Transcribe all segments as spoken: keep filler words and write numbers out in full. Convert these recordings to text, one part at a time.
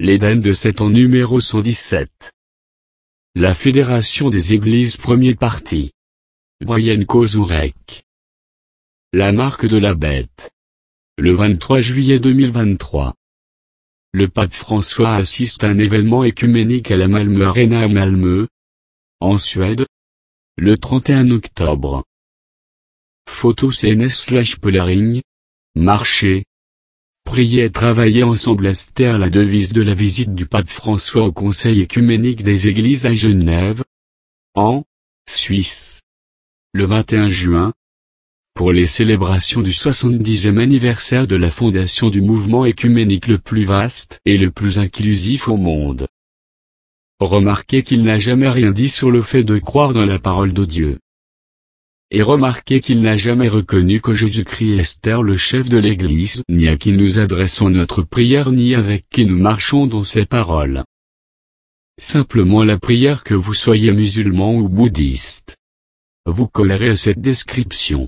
L'Éden de Satan numéro cent dix-sept. La Fédération des Églises premier parti. Brian Kozourek. La marque de la bête. Le vingt-trois juillet deux mille vingt-trois. Le pape François assiste à un événement œcuménique à la Malmö Arena à Malmö, en Suède, le trente et un octobre. Photo C N S slash Polaring. Marcher. Prier et travailler ensemble. Esther, la devise de la visite du pape François au Conseil œcuménique des Églises à Genève, en Suisse, le vingt et un juin, pour les célébrations du soixante-dixième anniversaire de la fondation du mouvement œcuménique le plus vaste et le plus inclusif au monde. Remarquez qu'il n'a jamais rien dit sur le fait de croire dans la parole de Dieu. Et remarquez qu'il n'a jamais reconnu que Jésus-Christ est Esther le chef de l'Église, ni à qui nous adressons notre prière ni avec qui nous marchons dans ses paroles. Simplement la prière, que vous soyez musulman ou bouddhiste. Vous collerez à cette description.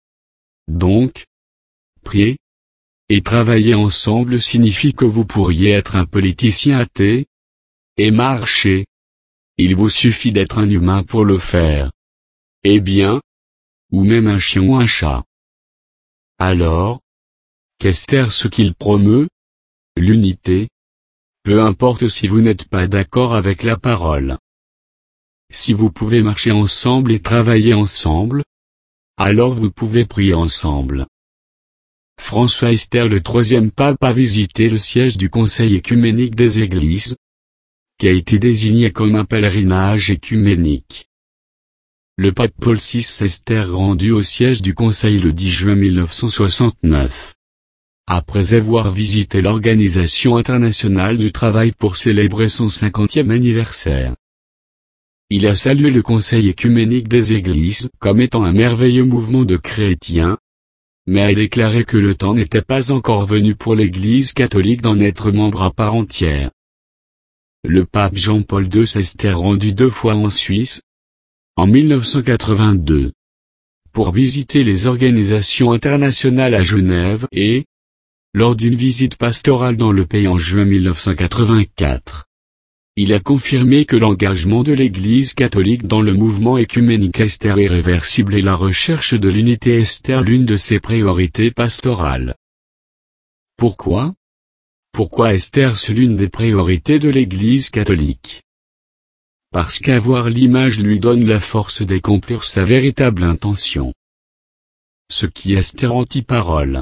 Donc, prier et travailler ensemble signifie que vous pourriez être un politicien athée et marcher. Il vous suffit d'être un humain pour le faire. Eh bien, ou même un chien ou un chat. Alors, qu'Esther ce qu'il promeut? L'unité. Peu importe si vous n'êtes pas d'accord avec la parole. Si vous pouvez marcher ensemble et travailler ensemble, alors vous pouvez prier ensemble. François Esther, le troisième pape, a visité le siège du Conseil œcuménique des Églises, qui a été désigné comme un pèlerinage œcuménique. Le pape Paul six Esther rendu au siège du Conseil le dix juin mille neuf cent soixante-neuf. Après avoir visité l'Organisation internationale du travail pour célébrer son cinquantième anniversaire. Il a salué le Conseil œcuménique des Églises comme étant un merveilleux mouvement de chrétiens, mais a déclaré que le temps n'était pas encore venu pour l'Église catholique d'en être membre à part entière. Le pape Jean-Paul deux s'est rendu deux fois en Suisse, en mille neuf cent quatre-vingt-deux, pour visiter les organisations internationales à Genève et, lors d'une visite pastorale dans le pays en juin mille neuf cent quatre-vingt-quatre, il a confirmé que l'engagement de l'Église catholique dans le mouvement œcuménique Esther irréversible et la recherche de l'unité Esther l'une de ses priorités pastorales. Pourquoi? Pourquoi Esther c'est l'une des priorités de l'Église catholique? Parce qu'avoir l'image lui donne la force d'accomplir sa véritable intention. Ce qui est Esther anti-parole.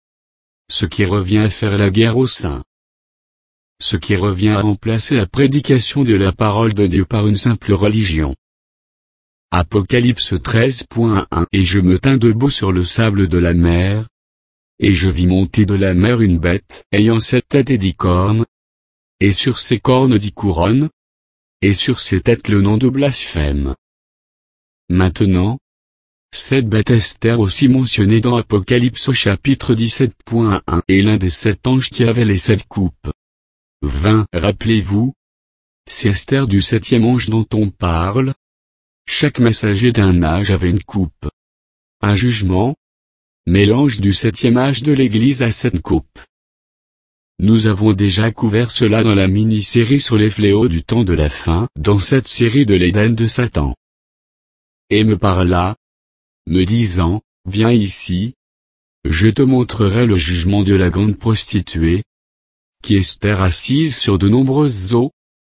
Ce qui revient à faire la guerre aux saints. Ce qui revient à remplacer la prédication de la parole de Dieu par une simple religion. Apocalypse treize point un. Et je me tins debout sur le sable de la mer, et je vis monter de la mer une bête, ayant sept têtes et dix cornes, et sur ses cornes dix couronnes, et sur ses têtes le nom de blasphème. Maintenant, cette bête Esther aussi mentionnée dans Apocalypse au chapitre dix-sept point un est l'un des sept anges qui avaient les sept coupes. vingt. Rappelez-vous, c'est Esther du septième ange dont on parle. Chaque messager d'un âge avait une coupe. Un jugement. Mais l'ange du septième âge de l'Église a sept coupes. Nous avons déjà couvert cela dans la mini-série sur les fléaux du temps de la fin, dans cette série de l'Éden de Satan. Et me parla, me disant, viens ici, je te montrerai le jugement de la grande prostituée, qui est Esther assise sur de nombreuses eaux.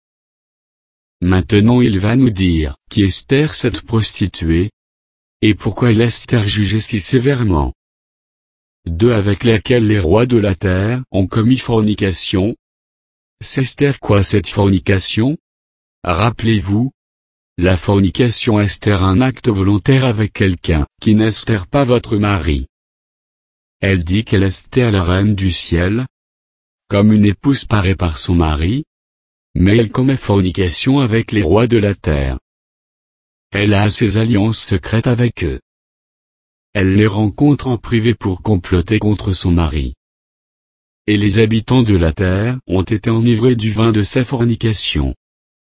Maintenant il va nous dire, qui est Esther cette prostituée, et pourquoi l'Esther jugée si sévèrement. deux Avec laquelle les rois de la terre ont commis fornication. C'est Esther quoi cette fornication? Rappelez-vous, la fornication Esther un acte volontaire avec quelqu'un qui n'est Esther pas votre mari. Elle dit qu'elle est Esther la reine du ciel, comme une épouse parée par son mari, mais elle commet fornication avec les rois de la terre. Elle a ses alliances secrètes avec eux. Elle les rencontre en privé pour comploter contre son mari. Et les habitants de la terre ont été enivrés du vin de sa fornication.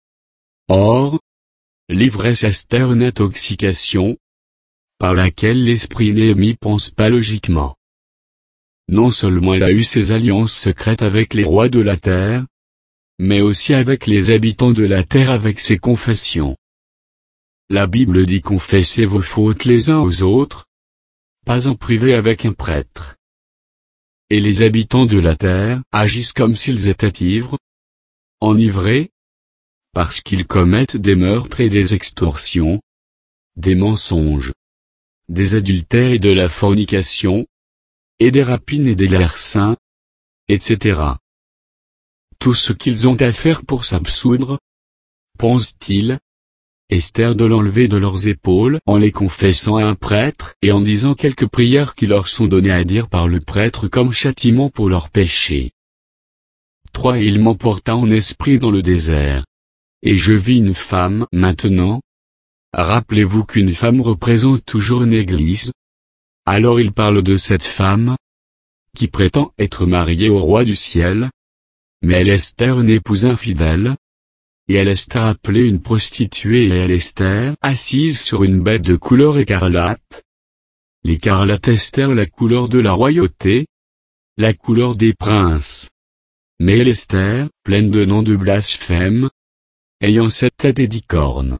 Or, l'ivresse Esther une intoxication, par laquelle l'esprit Néhémie pense pas logiquement. Non seulement elle a eu ses alliances secrètes avec les rois de la terre, mais aussi avec les habitants de la terre avec ses confessions. La Bible dit confessez vos fautes les uns aux autres, pas en privé avec un prêtre. Et les habitants de la terre agissent comme s'ils étaient ivres, enivrés, parce qu'ils commettent des meurtres et des extorsions, des mensonges, des adultères et de la fornication, et des rapines et des larcins, et cetera. Tout ce qu'ils ont à faire pour s'absoudre, pensent-ils, Esther de l'enlever de leurs épaules en les confessant à un prêtre et en disant quelques prières qui leur sont données à dire par le prêtre comme châtiment pour leurs péchés. trois Il m'emporta en esprit dans le désert. Et je vis une femme maintenant. Rappelez-vous qu'une femme représente toujours une église. Alors il parle de cette femme, qui prétend être mariée au roi du ciel. Mais elle est Esther une épouse infidèle. Et elle est appelée une prostituée et elle Esther assise sur une bête de couleur écarlate. L'écarlate Esther la couleur de la royauté, la couleur des princes. Mais elle Esther, pleine de noms de blasphème, ayant sept têtes et dix cornes.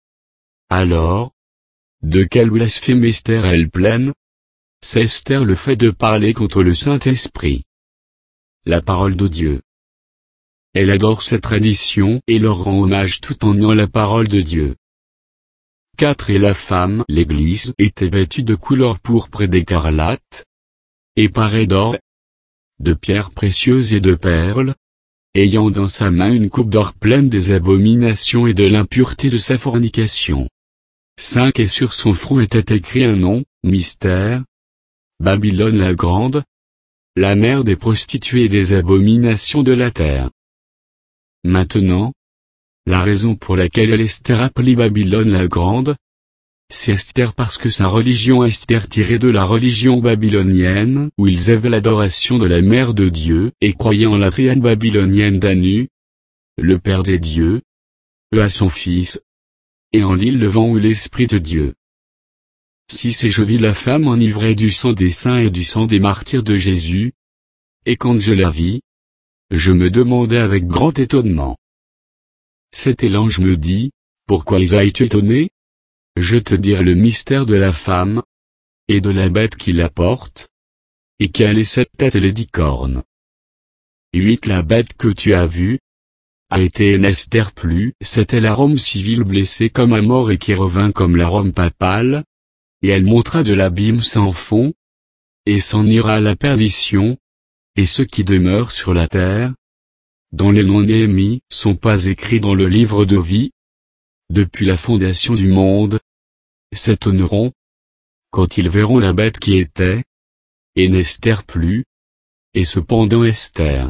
Alors, de quel blasphème Esther est-elle pleine? C'est Esther le fait de parler contre le Saint-Esprit. La parole de Dieu. Elle adore cette tradition et leur rend hommage tout en niant la parole de Dieu. quatre Et la femme, l'Église, était vêtue de couleur pourpre et d'écarlate, et parée d'or, de pierres précieuses et de perles, ayant dans sa main une coupe d'or pleine des abominations et de l'impureté de sa fornication. cinq Et sur son front était écrit un nom, mystère, Babylone la grande, la mère des prostituées et des abominations de la terre. Maintenant, la raison pour laquelle elle est Esther appelée Babylone la grande, c'est Esther parce que sa religion Esther tirée de la religion babylonienne où ils avaient l'adoration de la mère de Dieu et croyaient en la triade babylonienne d'Anu, le Père des dieux, eux à son Fils, et en l'île Levant où l'Esprit de Dieu. six Et je vis la femme enivrée du sang des saints et du sang des martyrs de Jésus, et quand je la vis, je me demandais avec grand étonnement. sept Et l'ange me dit, pourquoi es-tu étonné? Je te dirai le mystère de la femme, et de la bête qui la porte, et qui a les sept têtes et les dix cornes. huit La bête que tu as vue, a été une Esther plus, c'était la Rome civile blessée comme à mort et qui revint comme la Rome papale, et elle montra de l'abîme sans fond, et s'en ira à la perdition, et ceux qui demeurent sur la terre, dont les noms Néhémie sont pas écrits dans le livre de vie, depuis la fondation du monde, s'étonneront, quand ils verront la bête qui était, et n'Esther plus, et cependant Esther.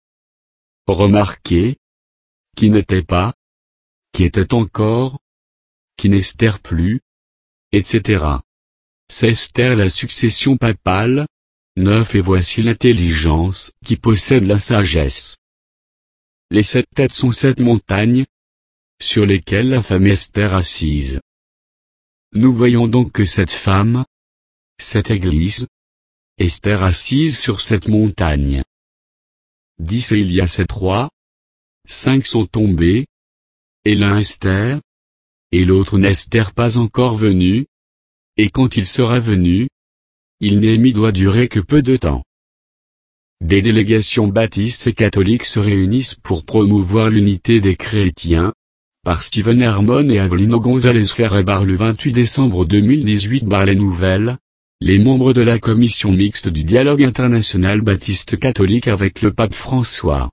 Remarquez, qui n'était pas, qui était encore, qui n'Esther plus, et cetera. C'est Esther la succession papale. neuf Et voici l'intelligence qui possède la sagesse. Les sept têtes sont sept montagnes, sur lesquelles la femme Esther assise. Nous voyons donc que cette femme, cette Église, Esther assise sur cette montagne. dix Et il y a sept rois, cinq sont tombés, et l'un Esther, et l'autre n'Esther pas encore venu, et quand il sera venu, il Néhémie doit durer que peu de temps. Des délégations baptistes et catholiques se réunissent pour promouvoir l'unité des chrétiens, par Stephen Harmon et Avelino González Ferrer le vingt-huit décembre deux mille dix-huit par Les Nouvelles, les membres de la commission mixte du dialogue international baptiste catholique avec le pape François.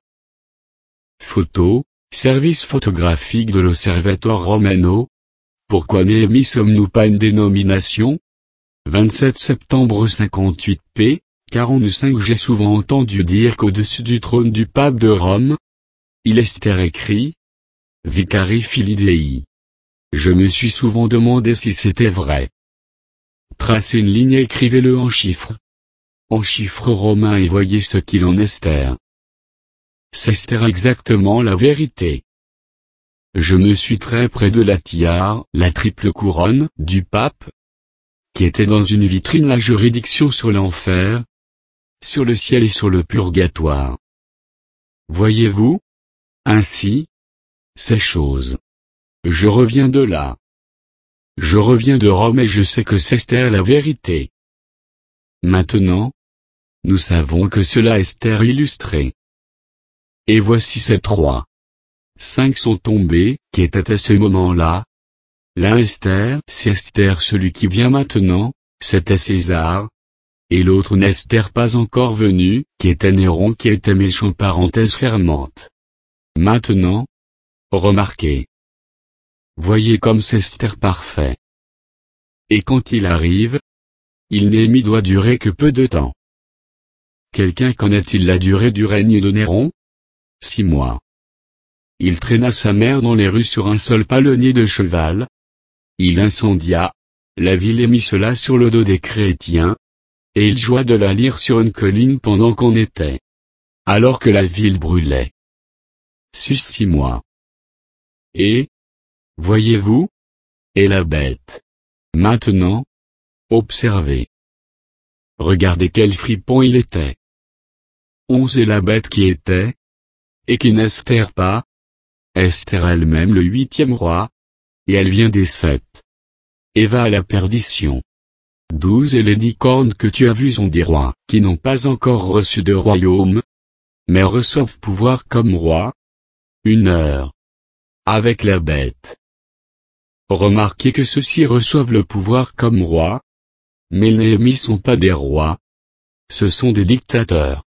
Photo, service photographique de l'Osservatore Romano. Pourquoi Néhémie sommes-nous pas une dénomination? vingt-sept septembre cinquante-huit p. quarante-cinq J'ai souvent entendu dire qu'au-dessus du trône du pape de Rome, il Esther écrit, Vicari Filii Dei. Je me suis souvent demandé si c'était vrai. Tracez une ligne et écrivez-le en chiffres. En chiffres romains et voyez ce qu'il en est Esther. C'est Esther exactement la vérité. Je me suis très près de la tiare, la triple couronne, du pape, qui était dans une vitrine la juridiction sur l'enfer, sur le ciel et sur le purgatoire. Voyez-vous? Ainsi, c'est chose. Je reviens de là. Je reviens de Rome et je sais que c'est la vérité. Maintenant, nous savons que cela est illustré. Et voici ces trois. Cinq sont tombés, qui étaient à ce moment-là. L'un Esther, c'est Esther celui qui vient maintenant, c'était César. Et l'autre n'Esther pas encore venu, qui était Néron qui était méchant parenthèse fermante. Maintenant, remarquez. Voyez comme c'est Esther parfait. Et quand il arrive, il Néhémie doit durer que peu de temps. Quelqu'un connaît-il la durée du règne de Néron? Six mois. Il traîna sa mère dans les rues sur un seul palonnier de cheval. Il incendia la ville et mit cela sur le dos des chrétiens, et il joua de la lyre sur une colline pendant qu'on était, alors que la ville brûlait. Six six mois. Et, voyez-vous, et la bête. Maintenant, observez. Regardez quel fripon il était. Onze et la bête qui était, et qui n'Esther pas, Esther elle-même le huitième roi, et elle vient des sept. Et va à la perdition. Douze et les dix cornes que tu as vues sont des rois, qui n'ont pas encore reçu de royaume, mais reçoivent pouvoir comme rois. Une heure. Avec la bête. Remarquez que ceux-ci reçoivent le pouvoir comme rois, mais les Néhémie sont pas des rois. Ce sont des dictateurs.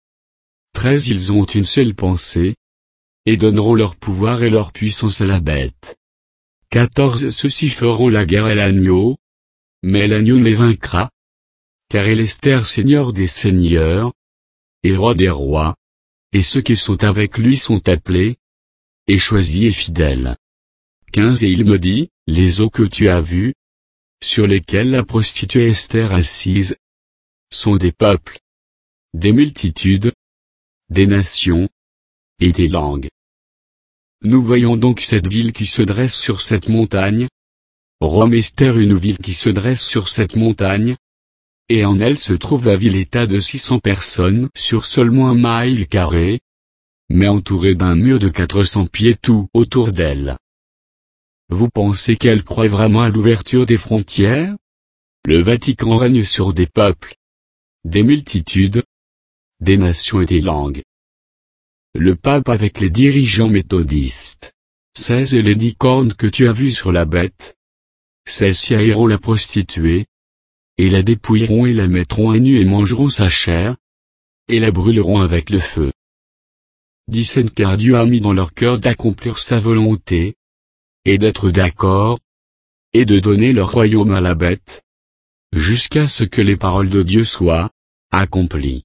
Treize ils ont une seule pensée, et donneront leur pouvoir et leur puissance à la bête. Quatorze ceux-ci feront la guerre à l'agneau, mais l'agneau les vaincra, car il est Esther seigneur des seigneurs, et roi des rois, et ceux qui sont avec lui sont appelés, et choisis et fidèles. Quinze et il me dit, les eaux que tu as vues, sur lesquelles la prostituée Esther assise, sont des peuples, des multitudes, des nations, et des langues. Nous voyons donc cette ville qui se dresse sur cette montagne. Rome Esther une ville qui se dresse sur cette montagne. Et en elle se trouve la ville-état de six cents personnes sur seulement un mile carré, mais entourée d'un mur de quatre cents pieds tout autour d'elle. Vous pensez qu'elle croit vraiment à l'ouverture des frontières? Le Vatican règne sur des peuples, des multitudes, des nations et des langues. Le pape avec les dirigeants méthodistes. seize et les dix cornes que tu as vues sur la bête. Celles-ci haïront la prostituée, et la dépouilleront et la mettront à nu et mangeront sa chair, et la brûleront avec le feu. dix-sept car Dieu a mis dans leur cœur d'accomplir sa volonté, et d'être d'accord, et de donner leur royaume à la bête, jusqu'à ce que les paroles de Dieu soient accomplies.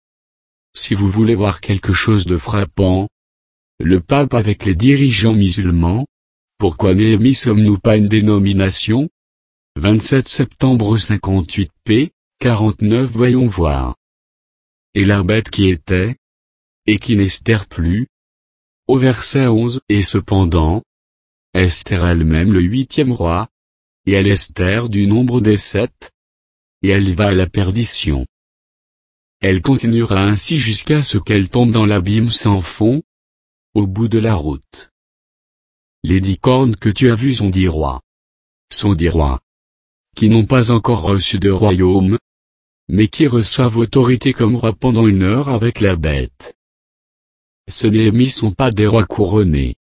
Si vous voulez voir quelque chose de frappant, le pape avec les dirigeants musulmans, pourquoi Néhémie sommes-nous pas une dénomination? vingt-sept septembre cinquante-huit p, quarante-neuf voyons voir. Et la bête qui était, et qui n'Esther plus. Au verset onze, et cependant, Esther elle-même le huitième roi, et elle Esther du nombre des sept, et elle va à la perdition. Elle continuera ainsi jusqu'à ce qu'elle tombe dans l'abîme sans fond, au bout de la route. Les dix cornes que tu as vues sont dix rois. Sont dix rois, qui n'ont pas encore reçu de royaume, mais qui reçoivent autorité comme rois pendant une heure avec la bête. Ce Néhémie sont pas des rois couronnés.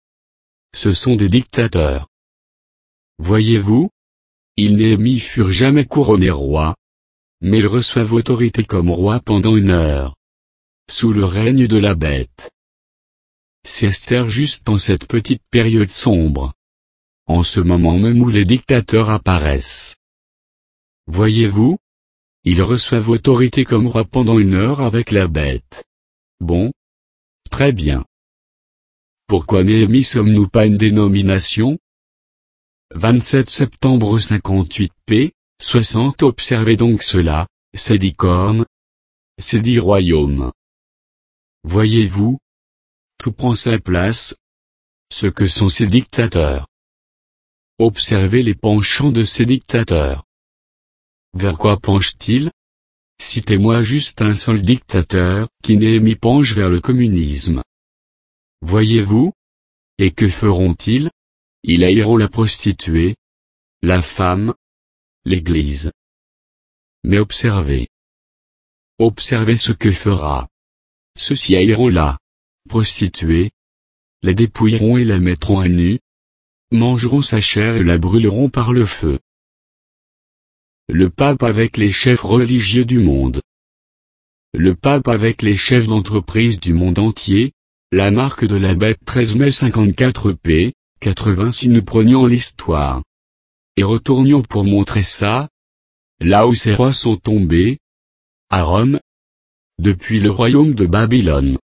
Ce sont des dictateurs. Voyez-vous, ils Néhémie furent jamais couronnés rois, mais ils reçoivent autorité comme rois pendant une heure, sous le règne de la bête. C'est Esther juste en cette petite période sombre, en ce moment même où les dictateurs apparaissent. Voyez-vous, ils reçoivent autorité comme rois pendant une heure avec la bête. Bon. Très bien. Pourquoi Néhémie sommes-nous pas une dénomination? vingt-sept septembre cinquante-huit p, soixante Observez donc cela, ces dix cornes, ces dix royaumes. Voyez-vous, tout prend sa place. Ce que sont ces dictateurs. Observez les penchants de ces dictateurs. Vers quoi penchent-ils? Citez-moi juste un seul dictateur, qui Néhémie penche vers le communisme. Voyez-vous? Et que feront-ils? Ils haïront la prostituée, la femme, l'Église. Mais observez. Observez ce que fera. Ceux-ci haïront la prostituée, la dépouilleront et la mettront à nu, mangeront sa chair et la brûleront par le feu. Le pape avec les chefs religieux du monde. Le pape avec les chefs d'entreprise du monde entier, la marque de la bête treize mai cinquante-quatre p, quatre-vingts si nous prenions l'histoire. Et retournions pour montrer ça, là où ces rois sont tombés, à Rome, depuis le royaume de Babylone.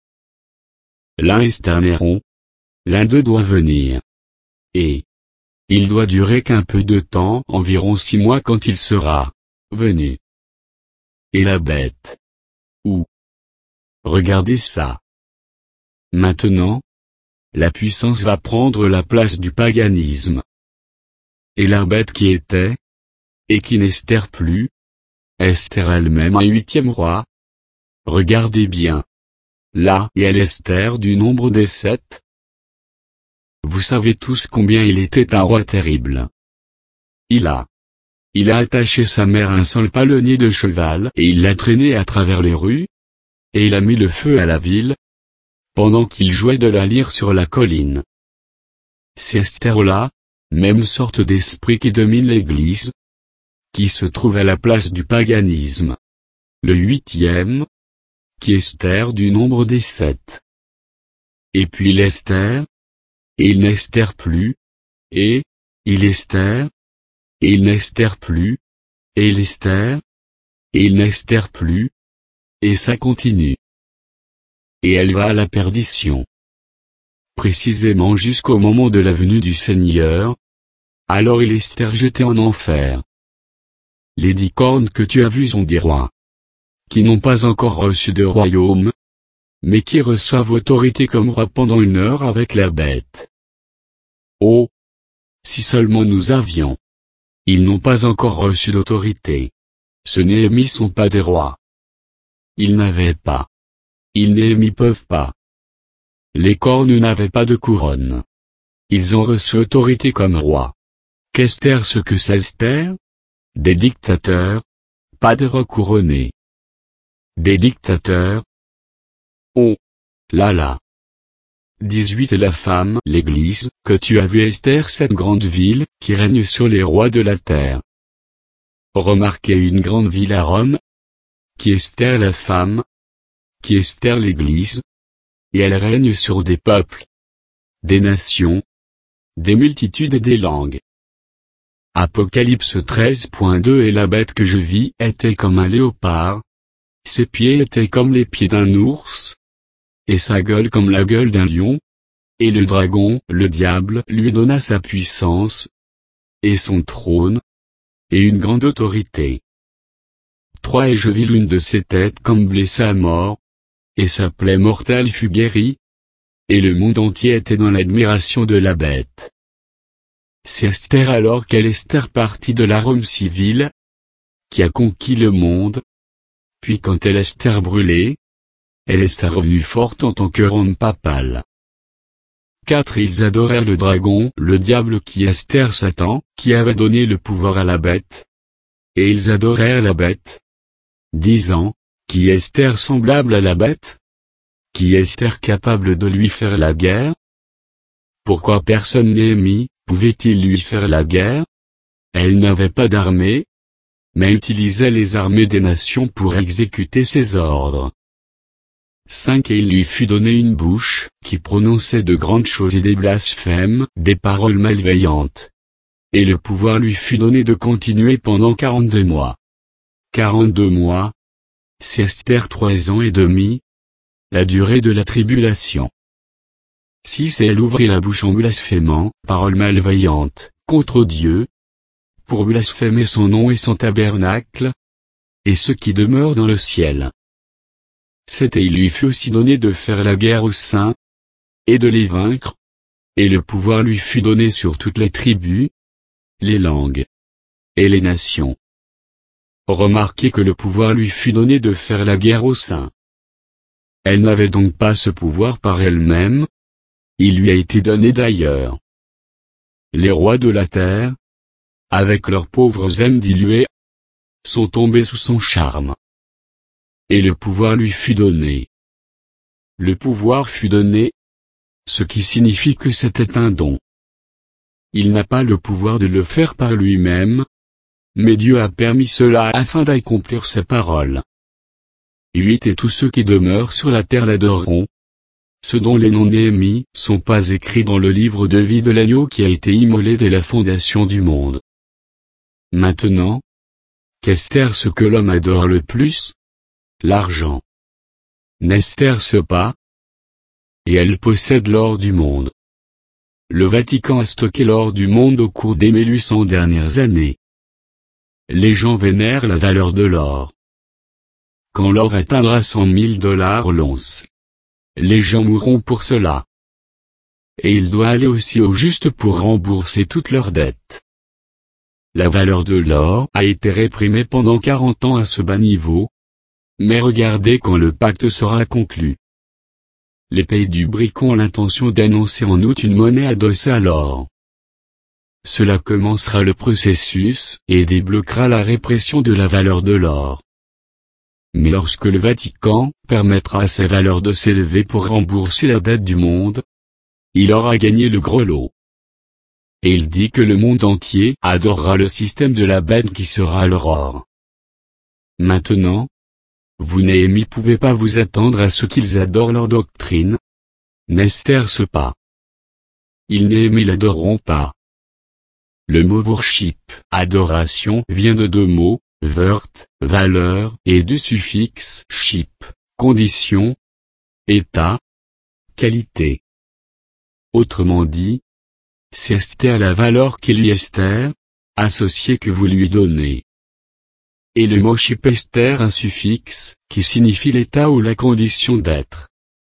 L'un est un héron, l'un d'eux doit venir. Et il doit durer qu'un peu de temps, environ six mois quand il sera venu. Et la bête. Où? Regardez ça. Maintenant, la puissance va prendre la place du paganisme. Et la bête qui était, et qui n'Esther plus, Esther elle-même un huitième roi. Regardez bien. Là et elle Esther du nombre des sept. Vous savez tous combien il était un roi terrible. Il a. Il a attaché sa mère à un seul palonnier de cheval et il l'a traîné à travers les rues, et il a mis le feu à la ville, pendant qu'il jouait de la lyre sur la colline. C'est Esther-là, même sorte d'esprit qui domine l'Église, qui se trouve à la place du paganisme. Le huitième, qui est Esther du nombre des sept. Et puis l'Esther, et il n'Esther plus, et, il Esther, et il n'Esther plus, et il Esther, et il n'Esther plus, et ça continue. Et elle va à la perdition. Précisément jusqu'au moment de la venue du Seigneur, alors il Esther jeté en enfer. Les dix cornes que tu as vues sont des rois, qui n'ont pas encore reçu de royaume, mais qui reçoivent autorité comme roi pendant une heure avec la bête. Oh! Si seulement nous avions. Ils n'ont pas encore reçu d'autorité. Ce Néhémie sont pas des rois. Ils n'avaient pas. Ils Néhémie peuvent pas. Les cornes n'avaient pas de couronne. Ils ont reçu autorité comme roi. Qu'Esther ce que c'est Esther? Des dictateurs, pas des rois couronnés. Des dictateurs. Oh! Là là. dix-huit La femme, l'Église, que tu as vu Esther cette grande ville, qui règne sur les rois de la terre. Remarquez une grande ville à Rome, qui Esther la femme, qui Esther l'Église, et elle règne sur des peuples, des nations, des multitudes et des langues. Apocalypse treize point deux Et la bête que je vis était comme un léopard, ses pieds étaient comme les pieds d'un ours, et sa gueule comme la gueule d'un lion, et le dragon, le diable, lui donna sa puissance, et son trône, et une grande autorité. trois Et je vis l'une de ses têtes comme blessée à mort, et sa plaie mortelle fut guérie, et le monde entier était dans l'admiration de la bête. C'est Esther alors qu'elle Esther partie de la Rome civile, qui a conquis le monde, puis quand elle Esther brûlée, elle est revenue forte en tant que Rome papale. quatre Ils adorèrent le dragon, le diable qui est Esther Satan, qui avait donné le pouvoir à la bête. Et ils adorèrent la bête, disant, qui est Esther semblable à la bête? Qui est Esther capable de lui faire la guerre? Pourquoi personne Néhémie pouvait-il lui faire la guerre? Elle n'avait pas d'armée, mais utilisait les armées des nations pour exécuter ses ordres. cinq Et il lui fut donné une bouche, qui prononçait de grandes choses et des blasphèmes, des paroles malveillantes. Et le pouvoir lui fut donné de continuer pendant quarante-deux mois. quarante-deux mois. C'est Esther trois ans et demi. La durée de la tribulation. six Et elle ouvrit la bouche en blasphémant, paroles malveillantes, contre Dieu, pour blasphémer son nom et son tabernacle, et ceux qui demeurent dans le ciel. sept Et il lui fut aussi donné de faire la guerre aux saints, et de les vaincre, et le pouvoir lui fut donné sur toutes les tribus, les langues, et les nations. Remarquez que le pouvoir lui fut donné de faire la guerre aux saints. Elle n'avait donc pas ce pouvoir par elle-même, il lui a été donné d'ailleurs. Les rois de la terre, avec leurs pauvres âmes diluées, sont tombés sous son charme. Et le pouvoir lui fut donné. Le pouvoir fut donné, ce qui signifie que c'était un don. Il n'a pas le pouvoir de le faire par lui-même, mais Dieu a permis cela afin d'accomplir sa parole. huit Et tous ceux qui demeurent sur la terre l'adoreront. Ceux dont les noms Néhémie sont pas écrits dans le livre de vie de l'agneau qui a été immolé dès la fondation du monde. Maintenant, qu'est-ce ce que l'homme adore le plus? L'argent. N'Esther ce pas? Et elle possède l'or du monde. Le Vatican a stocké l'or du monde au cours des mille huit cents dernières années. Les gens vénèrent la valeur de l'or. Quand l'or atteindra cent mille dollars l'once, les gens mourront pour cela. Et il doit aller aussi au juste pour rembourser toutes leurs dettes. La valeur de l'or a été réprimée pendant quarante ans à ce bas niveau. Mais regardez quand le pacte sera conclu. Les pays du BRIC ont l'intention d'annoncer en août une monnaie adossée à l'or. Cela commencera le processus et débloquera la répression de la valeur de l'or. Mais lorsque le Vatican permettra à sa valeur de s'élever pour rembourser la dette du monde, il aura gagné le gros lot. Et il dit que le monde entier adorera le système de la bête qui sera leur or. Maintenant, vous Néhémie pouvez pas vous attendre à ce qu'ils adorent leur doctrine. N'Esther ce pas. Ils Néhémie l'adoreront pas. Le mot worship, adoration, vient de deux mots, vert, valeur, et du suffixe ship, condition, état, qualité. Autrement dit, c'est Esther la valeur qui lui Esther, associée que vous lui donnez. Et le mot ship Esther un suffixe, qui signifie l'état ou la condition d'être.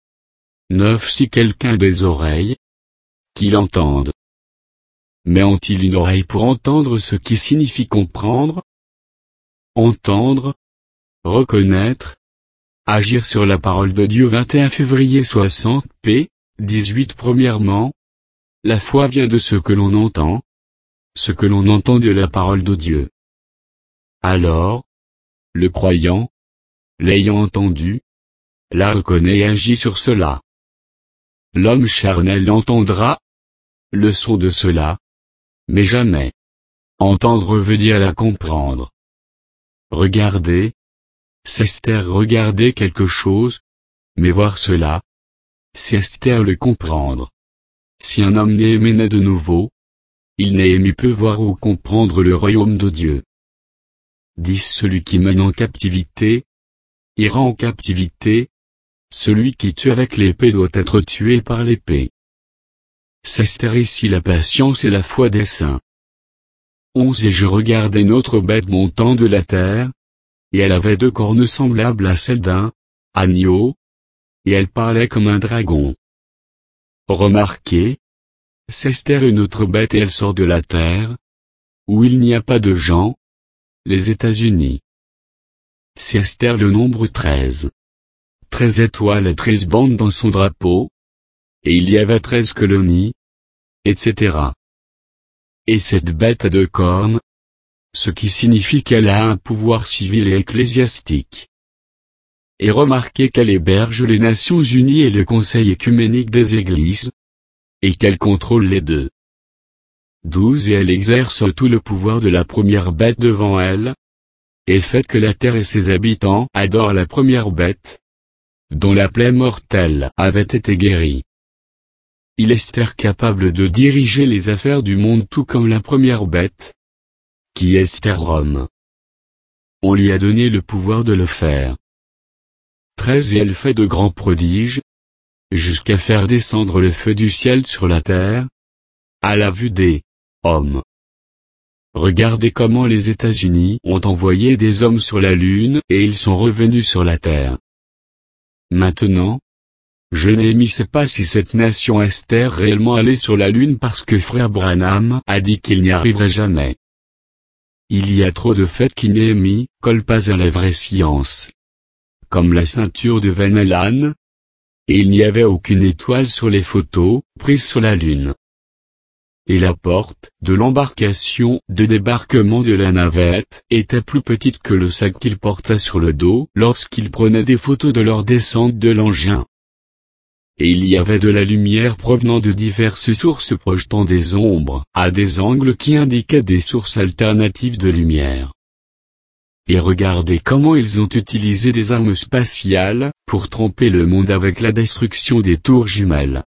neuf Si quelqu'un a des oreilles, qu'il entende. Mais ont-ils une oreille pour entendre ce qui signifie comprendre? Entendre, reconnaître, agir sur la parole de Dieu. vingt et un février soixante p. dix-huit Premièrement, la foi vient de ce que l'on entend, ce que l'on entend de la parole de Dieu. Alors, le croyant, l'ayant entendu, la reconnaît et agit sur cela. L'homme charnel entendra le son de cela, mais jamais. Entendre veut dire la comprendre. Regarder, c'est Esther regarder quelque chose, mais voir cela, c'est Esther le comprendre. Si un homme Néhémie naît de nouveau, il Néhémie peut voir ou comprendre le royaume de Dieu. dix Celui qui mène en captivité, ira en captivité. Celui qui tue avec l'épée doit être tué par l'épée. C'est Esther ici la patience et la foi des saints. onze Et je regardai une autre bête montant de la terre, et elle avait deux cornes semblables à celles d'un agneau, et elle parlait comme un dragon. Remarquez, c'est Esther une autre bête et elle sort de la terre, où il n'y a pas de gens, les États-Unis. C'est Esther le nombre treize. Treize étoiles et treize bandes dans son drapeau, et il y avait treize colonies, et cetera. Et cette bête a deux cornes, ce qui signifie qu'elle a un pouvoir civil et ecclésiastique. Et remarquez qu'elle héberge les Nations Unies et le Conseil écuménique des Églises, et qu'elle contrôle les deux. douze Et elle exerce tout le pouvoir de la première bête devant elle, et fait que la terre et ses habitants adorent la première bête, dont la plaie mortelle avait été guérie. Il est Esther capable de diriger les affaires du monde tout comme la première bête, qui est Esther Rome. On lui a donné le pouvoir de le faire. treize Et elle fait de grands prodiges, jusqu'à faire descendre le feu du ciel sur la terre, à la vue des hommes. Regardez comment les États-Unis ont envoyé des hommes sur la Lune et ils sont revenus sur la Terre. Maintenant, je ne sais pas si cette nation Esther réellement allée sur la Lune parce que frère Branham a dit qu'il n'y arriverait jamais. Il y a trop de faits qui Néhémie collent pas à la vraie science. Comme la ceinture de Van Allen, et il n'y avait aucune étoile sur les photos, prises sur la Lune. Et la porte de l'embarcation de débarquement de la navette était plus petite que le sac qu'il portait sur le dos lorsqu'il prenait des photos de leur descente de l'engin. Et il y avait de la lumière provenant de diverses sources projetant des ombres à des angles qui indiquaient des sources alternatives de lumière. Et regardez comment ils ont utilisé des armes spatiales pour tromper le monde avec la destruction des tours jumelles.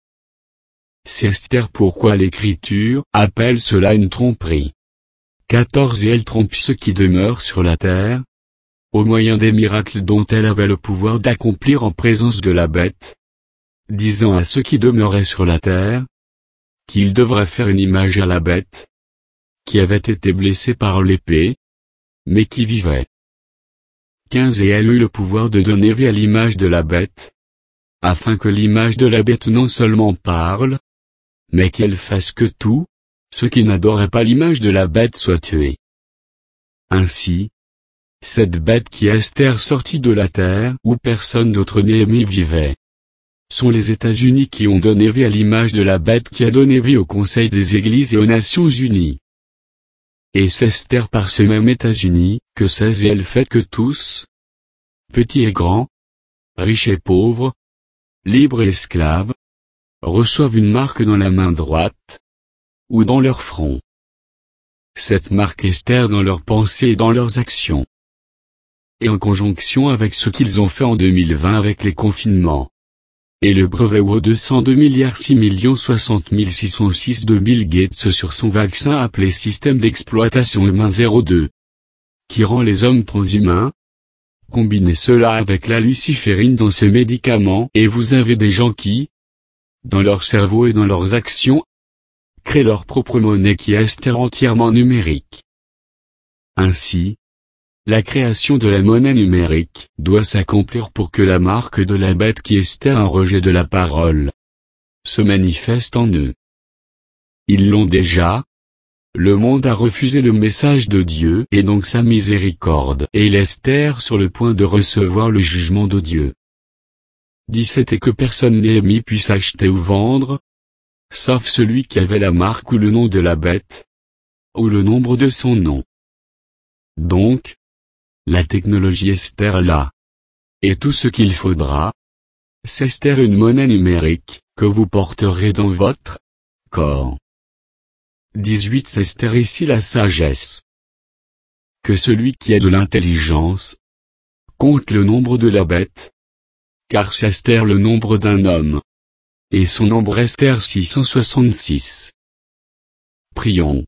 C'est Esther pourquoi l'Écriture appelle cela une tromperie. quatorze Et elle trompe ceux qui demeurent sur la terre, au moyen des miracles dont elle avait le pouvoir d'accomplir en présence de la bête, disant à ceux qui demeuraient sur la terre, qu'ils devraient faire une image à la bête, qui avait été blessée par l'épée, mais qui vivait. quinze Et elle eut le pouvoir de donner vie à l'image de la bête, afin que l'image de la bête non seulement parle, mais qu'elle fasse que tous, ceux qui n'adoraient pas l'image de la bête soient tués. Ainsi, cette bête qui est Esther sortie de la terre où personne d'autre Néhémie vivait, sont les États-Unis qui ont donné vie à l'image de la bête qui a donné vie au Conseil des Églises et aux Nations Unies. Et c'est Esther par ce même États-Unis, que c'est et elle fait que tous, petits et grands, riches et pauvres, libres et esclaves, reçoivent une marque dans la main droite, ou dans leur front. Cette marque Esther dans leurs pensées et dans leurs actions. Et en conjonction avec ce qu'ils ont fait en deux mille vingt avec les confinements. Et le brevet au deux cent deux milliards six millions soixante mille six cent six de Bill Gates sur son vaccin appelé système d'exploitation humain zéro deux. Qui rend les hommes transhumains. Combinez cela avec la luciférine dans ce médicament et vous avez des gens qui, dans leur cerveau et dans leurs actions, créent leur propre monnaie qui est Esther entièrement numérique. Ainsi, la création de la monnaie numérique doit s'accomplir pour que la marque de la bête qui est Esther un rejet de la parole se manifeste en eux. Ils l'ont déjà. Le monde a refusé le message de Dieu et donc sa miséricorde et il est Esther sur le point de recevoir le jugement de Dieu. dix-sept Et que personne Néhémie puisse acheter ou vendre, sauf celui qui avait la marque ou le nom de la bête, ou le nombre de son nom. Donc, la technologie Esther est là. Et tout ce qu'il faudra, c'est Esther une monnaie numérique, que vous porterez dans votre corps. dix-huit C'est Esther ici la sagesse. Que celui qui a de l'intelligence compte le nombre de la bête, car c'est Esther le nombre d'un homme. Et son nombre Esther six cent soixante-six. Prions.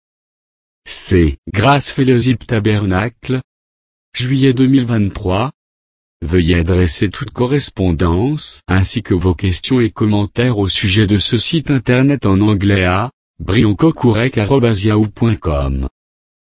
C'est Grâce Fellowship Tabernacle. Juillet deux mille vingt-trois. Veuillez adresser toute correspondance ainsi que vos questions et commentaires au sujet de ce site internet en anglais à brioncocourec arobase yahoo point com.